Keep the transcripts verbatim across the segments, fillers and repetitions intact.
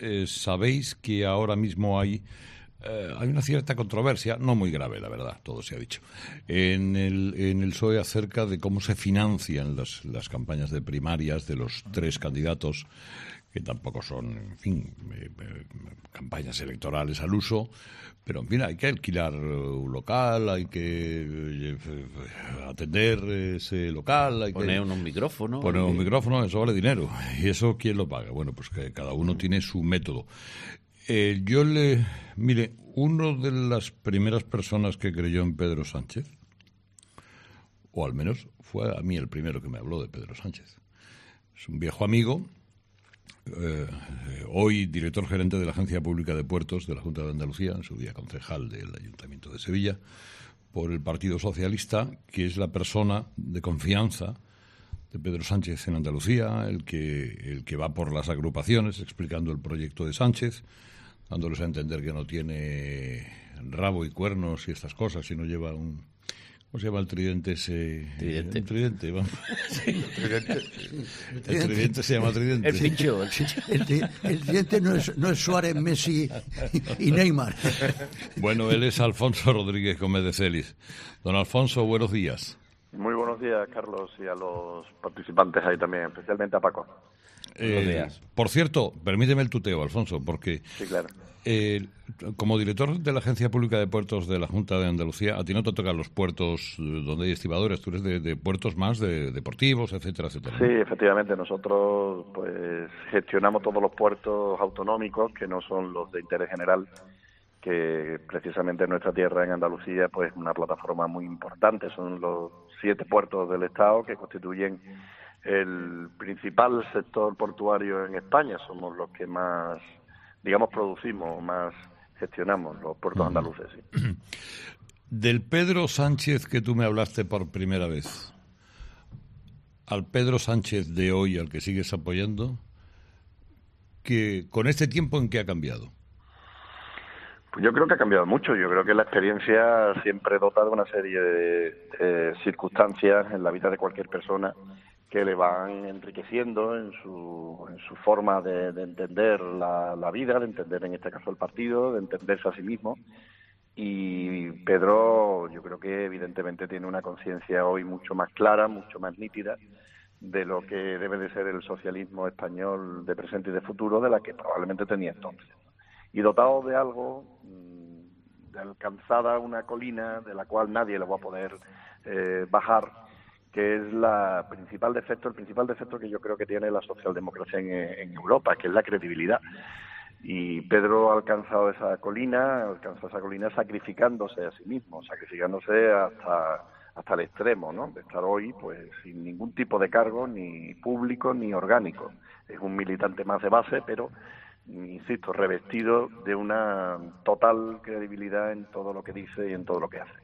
eh, sabéis que ahora mismo hay eh, hay una cierta controversia, no muy grave, la verdad, todo se ha dicho, en el, en el P S O E acerca de cómo se financian las, las campañas de primarias de los tres candidatos, que tampoco son, en fin, eh, eh, campañas electorales al uso, pero, en fin, hay que alquilar un local, hay que eh, atender ese local, hay poner que un micrófono. poner un que... micrófono, eso vale dinero. ¿Y eso quién lo paga? Bueno, pues que cada uno tiene su método. Eh, yo le... Mire, uno de las primeras personas que creyó en Pedro Sánchez, o al menos fue a mí el primero que me habló de Pedro Sánchez, es un viejo amigo, eh, hoy director gerente de la Agencia Pública de Puertos de la Junta de Andalucía, en su día concejal del Ayuntamiento de Sevilla, por el Partido Socialista, que es la persona de confianza de Pedro Sánchez en Andalucía, el que, el que va por las agrupaciones explicando el proyecto de Sánchez, dándoles a entender que no tiene rabo y cuernos y estas cosas, sino lleva un... ¿Cómo se llama el tridente ese? Tridente. El tridente, vamos. Sí, el tridente. El tridente se llama tridente. El pincho, el pincho. El, tri- el tridente no es, no es Suárez, Messi y Neymar. Bueno, él es Alfonso Rodríguez Gómez de Celis. Don Alfonso, buenos días. Muy buenos días, Carlos, y a los participantes ahí también, especialmente a Paco. Eh, días. por cierto, permíteme el tuteo, Alfonso, porque Sí, claro. eh, como director de la Agencia Pública de Puertos de la Junta de Andalucía, a ti no te tocan los puertos eh, donde hay estibadores, tú eres de, de puertos más de deportivos, etcétera, etcétera. Sí, efectivamente, nosotros pues gestionamos todos los puertos autonómicos que no son los de interés general, que precisamente en nuestra tierra, en Andalucía, pues una plataforma muy importante. Son los siete puertos del Estado que constituyen el principal sector portuario en España. Somos los que más, digamos, producimos, más gestionamos los puertos andaluces. Sí. Del Pedro Sánchez que tú me hablaste por primera vez, al Pedro Sánchez de hoy, al que sigues apoyando, que con este tiempo, ¿en qué ha cambiado? Pues yo creo que ha cambiado mucho. Yo creo que la experiencia siempre dota de una serie de, de circunstancias en la vida de cualquier persona que le van enriqueciendo en su, en su forma de, de entender la, la vida, de entender en este caso el partido, de entenderse a sí mismo. Y Pedro, yo creo que evidentemente tiene una conciencia hoy mucho más clara, mucho más nítida de lo que debe de ser el socialismo español de presente y de futuro, de la que probablemente tenía entonces. Y dotado de algo, de alcanzada una colina de la cual nadie le va a poder eh, bajar, que es la principal defecto, el principal defecto que yo creo que tiene la socialdemocracia en, en Europa, que es la credibilidad. Y Pedro ha alcanzado esa colina, ha alcanzado esa colina sacrificándose a sí mismo, sacrificándose hasta hasta el extremo, ¿no? De estar hoy, pues, sin ningún tipo de cargo, ni público ni orgánico. Es un militante más de base, pero, insisto, revestido de una total credibilidad en todo lo que dice y en todo lo que hace.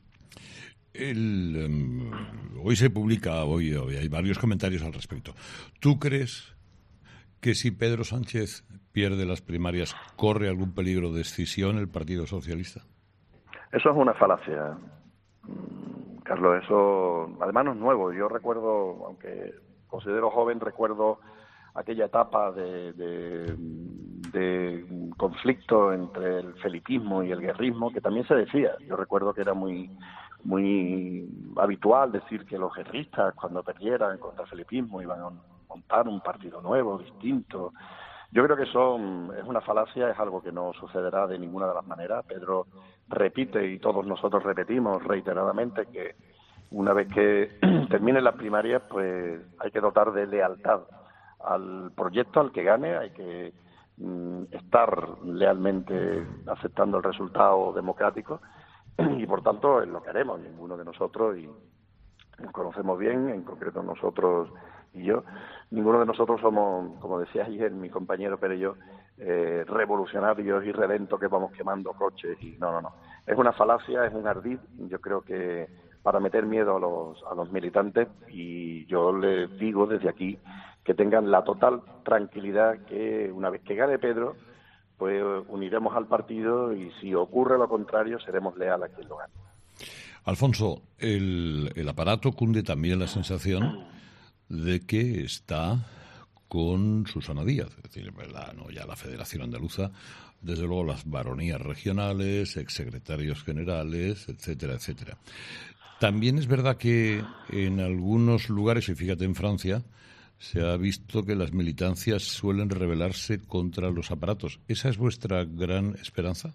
El, um, hoy se publica, hoy, hoy hay varios comentarios al respecto. ¿Tú crees que si Pedro Sánchez pierde las primarias, corre algún peligro de escisión el Partido Socialista? Eso es una falacia, Carlos. Eso, además, no es nuevo. Yo recuerdo, aunque considero joven, recuerdo aquella etapa de, de, de conflicto entre el felipismo y el guerrismo, que también se decía. Yo recuerdo que era muy muy habitual decir que los guerristas, cuando perdieran contra el felipismo, iban a montar un partido nuevo, distinto. Yo creo que eso es una falacia, es algo que no sucederá de ninguna de las maneras. Pedro repite, y todos nosotros repetimos reiteradamente, que una vez que terminen las primarias, pues hay que dotar de lealtad al proyecto, al que gane, hay que mm, estar lealmente aceptando el resultado democrático, y por tanto es lo que haremos. Ninguno de nosotros, y nos conocemos bien, en concreto nosotros y yo, ninguno de nosotros somos, como decía ayer mi compañero Pere y yo, eh, revolucionarios y redentos que vamos quemando coches. Y no, no, no. Es una falacia, es un ardid, yo creo que para meter miedo a los, a los militantes, y yo les digo desde aquí que tengan la total tranquilidad que una vez que gane Pedro, pues uniremos al partido, y si ocurre lo contrario, seremos leales a quien lo gane. Alfonso, el, el aparato cunde también la sensación de que está con Susana Díaz, es decir, la, no ya la Federación Andaluza, desde luego las baronías regionales, exsecretarios generales, etcétera, etcétera. También es verdad que en algunos lugares, y fíjate en Francia, se ha visto que las militancias suelen rebelarse contra los aparatos. ¿Esa es vuestra gran esperanza?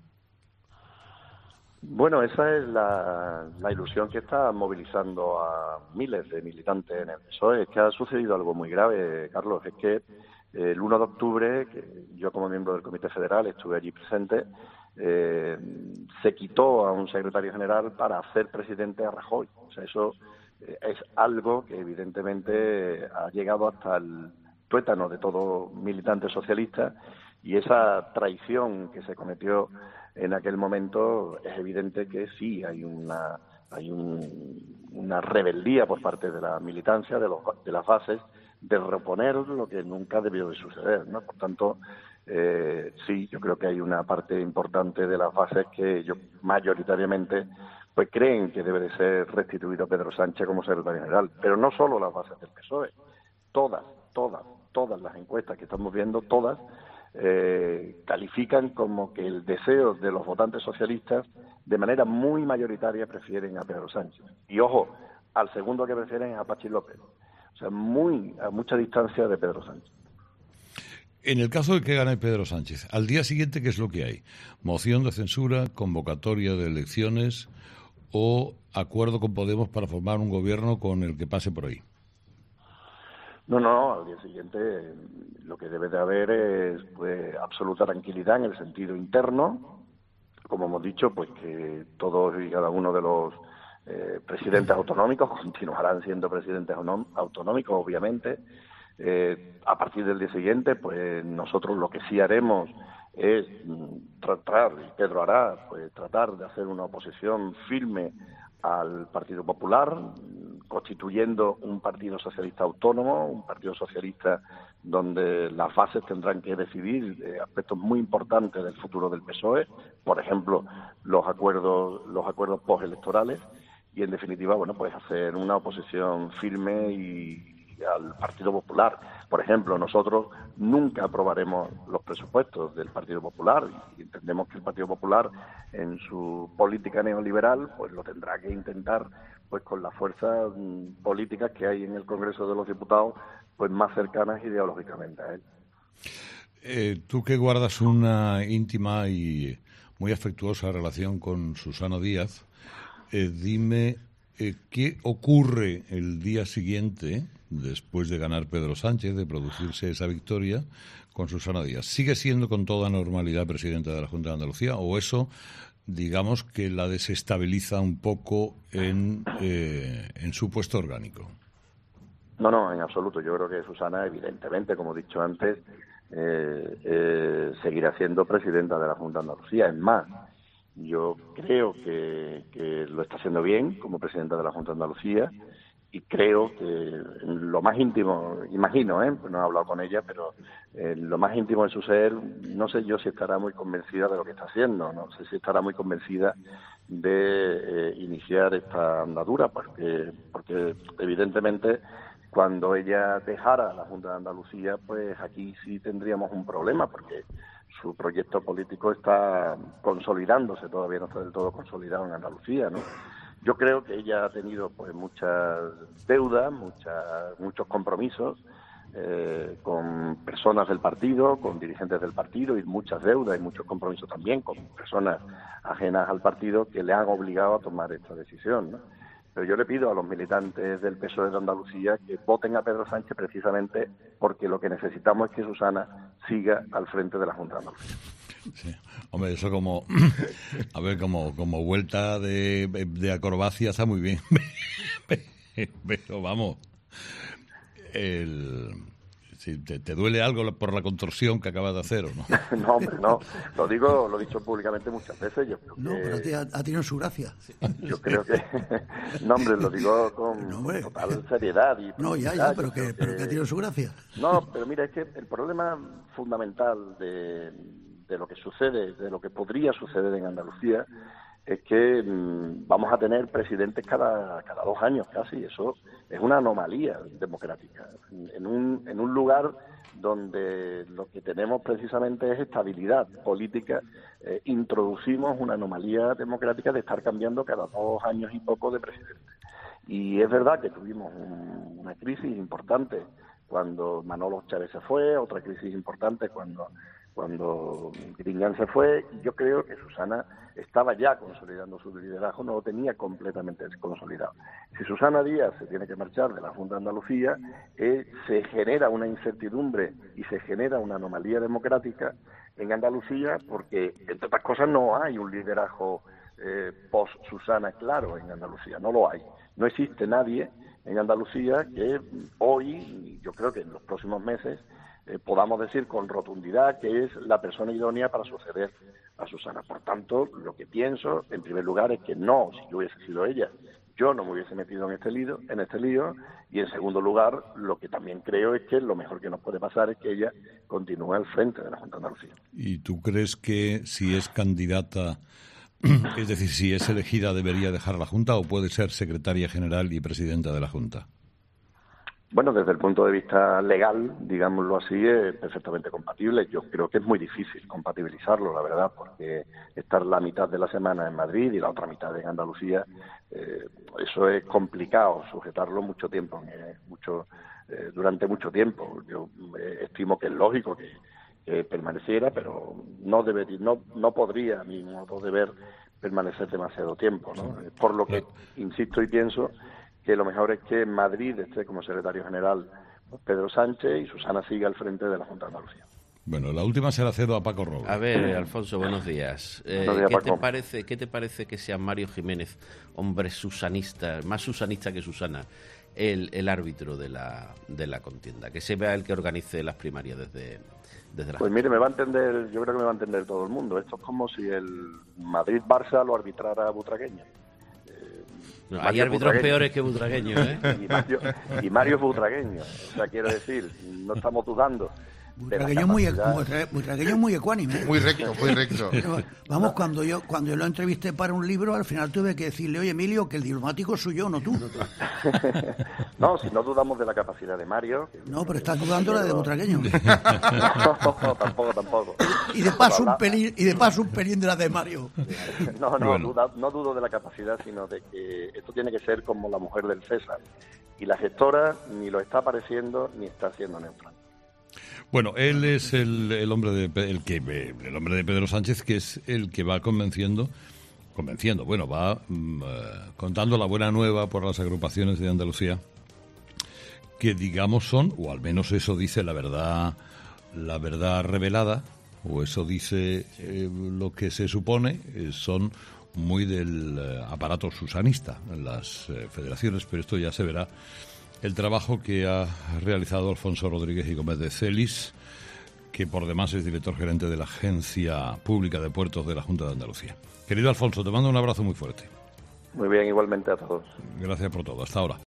Bueno, esa es la, la ilusión que está movilizando a miles de militantes en el P S O E. Es que ha sucedido algo muy grave, Carlos. Es que el uno de octubre, que yo como miembro del Comité Federal estuve allí presente, eh, se quitó a un secretario general para hacer presidente a Rajoy. O sea, eso eh, es algo que evidentemente ha llegado hasta el tuétano de todo militante socialista, y esa traición que se cometió en aquel momento es evidente que sí hay una hay un, una rebeldía por parte de la militancia, de, los, de las bases, de reponer lo que nunca debió de suceder, ¿no? Por tanto, eh, sí, yo creo que hay una parte importante de las bases que yo mayoritariamente pues creen que debe de ser restituido Pedro Sánchez como secretario general, pero no solo las bases del P S O E, todas, todas, todas las encuestas que estamos viendo, todas, Eh, califican como que el deseo de los votantes socialistas de manera muy mayoritaria prefieren a Pedro Sánchez. Y ojo, al segundo que prefieren es a Pachi López. O sea, muy a mucha distancia de Pedro Sánchez. En el caso de que gane Pedro Sánchez, al día siguiente, ¿qué es lo que hay? ¿Moción de censura, convocatoria de elecciones o acuerdo con Podemos para formar un gobierno con el que pase por ahí? No, no, al día siguiente lo que debe de haber es pues absoluta tranquilidad en el sentido interno, como hemos dicho, pues que todos y cada uno de los eh, presidentes autonómicos continuarán siendo presidentes autonómicos, obviamente. Eh, a partir del día siguiente, pues nosotros lo que sí haremos es tratar, y Pedro hará, pues tratar de hacer una oposición firme al Partido Popular, constituyendo un partido socialista autónomo, un partido socialista donde las bases tendrán que decidir eh, aspectos muy importantes del futuro del P S O E, por ejemplo, los acuerdos los acuerdos postelectorales, y en definitiva, bueno, pues hacer una oposición firme y al Partido Popular. Por ejemplo, nosotros nunca aprobaremos los presupuestos del Partido Popular y entendemos que el Partido Popular en su política neoliberal pues lo tendrá que intentar pues con las fuerzas mm, políticas que hay en el Congreso de los Diputados pues más cercanas ideológicamente a él. Eh, tú que guardas una íntima y muy afectuosa relación con Susana Díaz, eh, dime eh, qué ocurre el día siguiente, después de ganar Pedro Sánchez, de producirse esa victoria, con Susana Díaz. ¿Sigue siendo con toda normalidad presidenta de la Junta de Andalucía o eso, digamos, que la desestabiliza un poco en, eh, en su puesto orgánico? No, no, en absoluto. Yo creo que Susana, evidentemente, como he dicho antes, eh, eh, seguirá siendo presidenta de la Junta de Andalucía. Es más, yo creo que, que lo está haciendo bien como presidenta de la Junta de Andalucía y creo que en lo más íntimo, imagino, ¿eh? Pues no he hablado con ella, pero en lo más íntimo de su ser, no sé yo si estará muy convencida de lo que está haciendo, no sé si estará muy convencida de eh, iniciar esta andadura, porque, porque evidentemente cuando ella dejara la Junta de Andalucía, pues aquí sí tendríamos un problema, porque su proyecto político está consolidándose, todavía no está del todo consolidado en Andalucía, ¿no? Yo creo que ella ha tenido pues muchas deudas, muchas, muchos compromisos eh, con personas del partido, con dirigentes del partido, y muchas deudas y muchos compromisos también con personas ajenas al partido que le han obligado a tomar esta decisión, ¿no? Pero yo le pido a los militantes del P S O E de Andalucía que voten a Pedro Sánchez precisamente porque lo que necesitamos es que Susana siga al frente de la Junta de Andalucía. Sí. Hombre, eso como, a ver, como, como vuelta de, de acrobacia está muy bien. Pero vamos, el, si te, te duele algo por la contorsión que acabas de hacer, ¿o no? No, hombre, no. Lo digo, lo he dicho públicamente muchas veces. Yo creo no, que, pero te ha, ha tenido su gracia. Yo creo que, no, hombre, lo digo con no, hombre. total seriedad. Y no, ya, ya, pero que, que, pero que ha tenido su gracia. No, pero mira, es que el problema fundamental de, de lo que sucede, de lo que podría suceder en Andalucía, es que mmm, vamos a tener presidentes cada, cada dos años casi. Eso es una anomalía democrática. En un, en un lugar donde lo que tenemos precisamente es estabilidad política, eh, introducimos una anomalía democrática de estar cambiando cada dos años y poco de presidente. Y es verdad que tuvimos un, una crisis importante cuando Manolo Chávez se fue, otra crisis importante cuando cuando Griñán se fue, y yo creo que Susana estaba ya consolidando su liderazgo, no lo tenía completamente consolidado. Si Susana Díaz se tiene que marchar de la Junta de Andalucía, eh, se genera una incertidumbre y se genera una anomalía democrática en Andalucía, porque, entre otras cosas, no hay un liderazgo eh, post-Susana claro en Andalucía, no lo hay. No existe nadie en Andalucía que hoy, y yo creo que en los próximos meses, Eh, podamos decir con rotundidad que es la persona idónea para suceder a Susana. Por tanto, lo que pienso, en primer lugar, es que no, si yo hubiese sido ella, yo no me hubiese metido en este lío, en este lío, y en segundo lugar, lo que también creo es que lo mejor que nos puede pasar es que ella continúe al frente de la Junta de Andalucía. ¿Y tú crees que si es candidata, es decir, si es elegida, debería dejar la Junta o puede ser secretaria general y presidenta de la Junta? Bueno, desde el punto de vista legal, digámoslo así, es perfectamente compatible. Yo creo que es muy difícil compatibilizarlo, la verdad, porque estar la mitad de la semana en Madrid y la otra mitad en Andalucía, eh, eso es complicado, sujetarlo mucho tiempo, eh, mucho eh, durante mucho tiempo. Yo eh, estimo que es lógico que, que permaneciera, pero no debería, no, no podría, a mi modo de ver, permanecer demasiado tiempo, ¿no? Por lo que insisto y pienso que lo mejor es que en Madrid esté como secretario general Pedro Sánchez y Susana siga al frente de la Junta de Andalucía. Bueno, la última se la cedo a Paco Robles. A ver, Alfonso, buenos días. Eh, buenos días, ¿qué, Paco. te parece, ¿Qué te parece que sea Mario Jiménez, hombre susanista, más susanista que Susana, el, el árbitro de la, de la contienda? Que sea el que organice las primarias desde, desde la... Pues mire, me va a entender, yo creo que me va a entender todo el mundo. Esto es como si el Madrid-Barça lo arbitrara Butragueño. No, hay árbitros peores que butragueños, ¿eh? Y Mario, y Mario es butragueño. O sea, quiero decir, no estamos dudando. Butragueño muy, butragueño muy ecuánime. Muy recto, muy recto. Pero, vamos, cuando yo cuando yo lo entrevisté para un libro, al final tuve que decirle, oye, Emilio, que el diplomático soy yo, no tú. No, si no dudamos de la capacidad de Mario. No, pero estás dudando la de butragueño. No, tampoco, tampoco. Y de paso un pelín, y de paso un pelín de la de Mario. No, no, Bueno. duda, no dudo de la capacidad, sino de que esto tiene que ser como la mujer del César. Y la gestora ni lo está apareciendo ni está siendo neutral. Bueno, él es el, el hombre de Pe- el que el hombre de Pedro Sánchez, que es el que va convenciendo, convenciendo, bueno, va mm, eh, contando la buena nueva por las agrupaciones de Andalucía, que digamos son, o al menos eso dice la verdad, la verdad revelada, o eso dice eh, lo que se supone, eh, son muy del eh, aparato susanista, las eh, federaciones, pero esto ya se verá. El trabajo que ha realizado Alfonso Rodríguez y Gómez de Celis, que por demás es director gerente de la Agencia Pública de Puertos de la Junta de Andalucía. Querido Alfonso, te mando un abrazo muy fuerte. Muy bien, igualmente a todos. Gracias por todo. Hasta ahora.